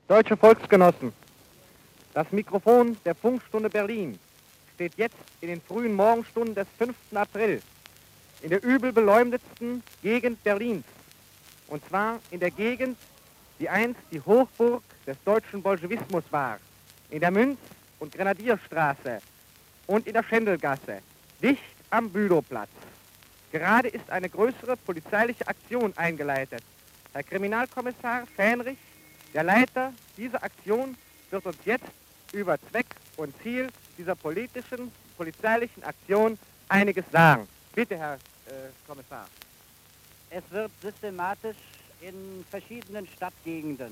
Deutsche Volksgenossen, das Mikrofon der Funkstunde Berlin steht jetzt in den frühen Morgenstunden des 5. April in der übel beleumdetsten Gegend Berlins. Und zwar in der Gegend, die einst die Hochburg des deutschen Bolschewismus war, in der Münz- und Grenadierstraße und in der Schendelgasse, dicht am Bülowplatz. Gerade ist eine größere polizeiliche Aktion eingeleitet. Herr Kriminalkommissar Fähnrich, der Leiter dieser Aktion, wird uns jetzt über Zweck und Ziel dieser polizeilichen Aktion einiges sagen. Bitte, Herr Kommissar. Es wird systematisch in verschiedenen Stadtgegenden,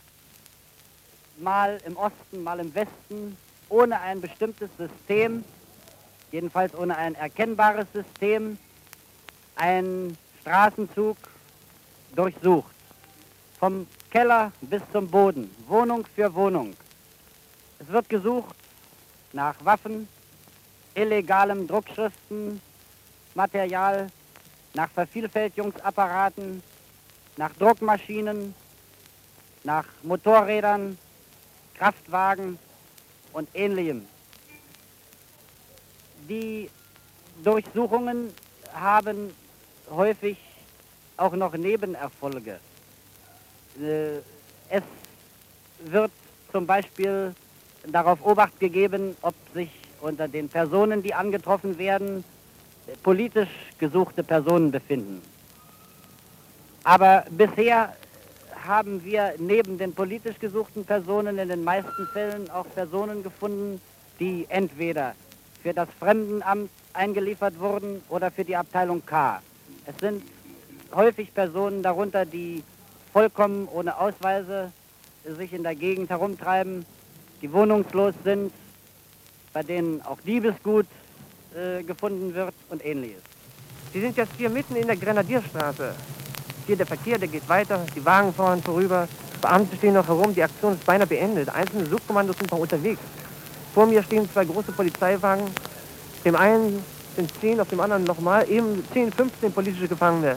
mal im Osten, mal im Westen, ohne ein bestimmtes System, jedenfalls ohne ein erkennbares System, ein Straßenzug durchsucht. Vom Keller bis zum Boden, Wohnung für Wohnung. Es wird gesucht nach Waffen, illegalem Druckschriftenmaterial, nach Vervielfältigungsapparaten, nach Druckmaschinen, nach Motorrädern, Kraftwagen und Ähnlichem. Die Durchsuchungen haben häufig auch noch Nebenerfolge. Es wird zum Beispiel darauf Obacht gegeben, ob sich unter den Personen, die angetroffen werden, politisch gesuchte Personen befinden. Aber bisher haben wir neben den politisch gesuchten Personen in den meisten Fällen auch Personen gefunden, die entweder für das Fremdenamt eingeliefert wurden oder für die Abteilung K. Es sind häufig Personen darunter, die vollkommen ohne Ausweise sich in der Gegend herumtreiben, die wohnungslos sind, bei denen auch Diebesgut gefunden wird und Ähnliches. Sie sind jetzt hier mitten in der Grenadierstraße. Hier der Verkehr, der geht weiter, die Wagen fahren vorüber, Beamte stehen noch herum, die Aktion ist beinahe beendet. Einzelne Suchkommandos sind noch unterwegs. Vor mir stehen 2 große Polizeiwagen. Dem einen sind 10, auf dem anderen nochmal, eben 10, 15 politische Gefangene.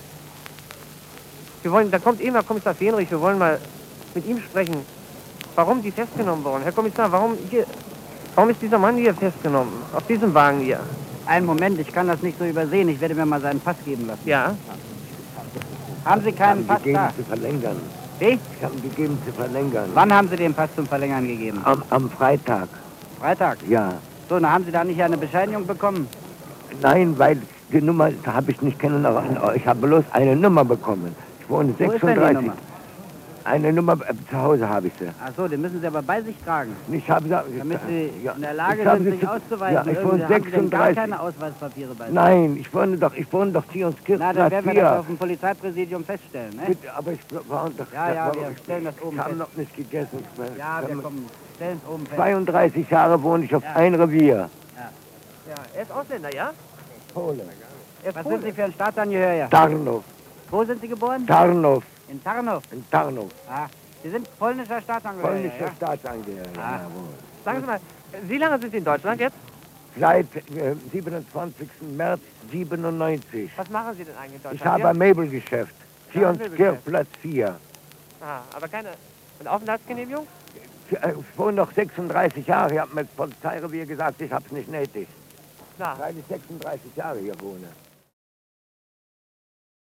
Da kommt eben Herr Kommissar Fähnrich, wir wollen mal mit ihm sprechen, warum die festgenommen wurden. Herr Kommissar, warum ist dieser Mann hier festgenommen, auf diesem Wagen hier? Einen Moment, ich kann das nicht so übersehen. Ich werde mir mal seinen Pass geben lassen. Ja. Haben Sie keinen Pass da? Zu verlängern. Wie? Ich habe ihn gegeben zu verlängern. Wann haben Sie den Pass zum Verlängern gegeben? Am Freitag. Freitag? Ja. So, dann haben Sie da nicht eine Bescheinigung bekommen? Nein, weil die Nummer habe ich nicht kennen. Ich habe bloß eine Nummer bekommen. Ich wohne Wo 36. ist denn die Nummer? Eine Nummer zu Hause habe ich sie. Ach so, den müssen Sie aber bei sich tragen. Ich habe Damit Sie ja, in der Lage ich habe sind, sie sich zu- auszuweisen. Ja, ich wohne Irgendwie haben Sie denn gar 36. keine Ausweispapiere bei sich? Nein, ich wohne doch hier ins Na, dann Kirchplatz werden wir das auf 4. dem Polizeipräsidium feststellen, ne? Bitte, aber ich war doch... Ja, wir stellen das oben Ich habe fest. noch nicht gegessen. Ja, wir kommen, stellen es oben fest. 32 Jahre wohne ich auf ein Revier. Ja, er ist Ausländer, ja? Pole. Er ist Was Pole. sind Sie für ein Staatsangehöriger? Tarnow. Wo sind Sie geboren? Tarnow. In Tarnow. In Tarnow. Ah, Sie sind polnischer Staatsangehöriger, Polnischer ja? Staatsangehöriger. Ah. Jawohl. Sagen Sie mal, wie lange sind Sie in Deutschland jetzt? Seit 27. März 97. Was machen Sie denn eigentlich in Deutschland? Ich habe ein Möbelgeschäft. Hier Ja, ins Möbelgeschäft. Kirchplatz 4. Ah, aber keine Aufenthaltsgenehmigung? Ich wohne noch 36 Jahre. Ich habe mir das Polizeirevier gesagt, ich habe es nicht nötig. Na, Weil ich 36 Jahre hier wohne.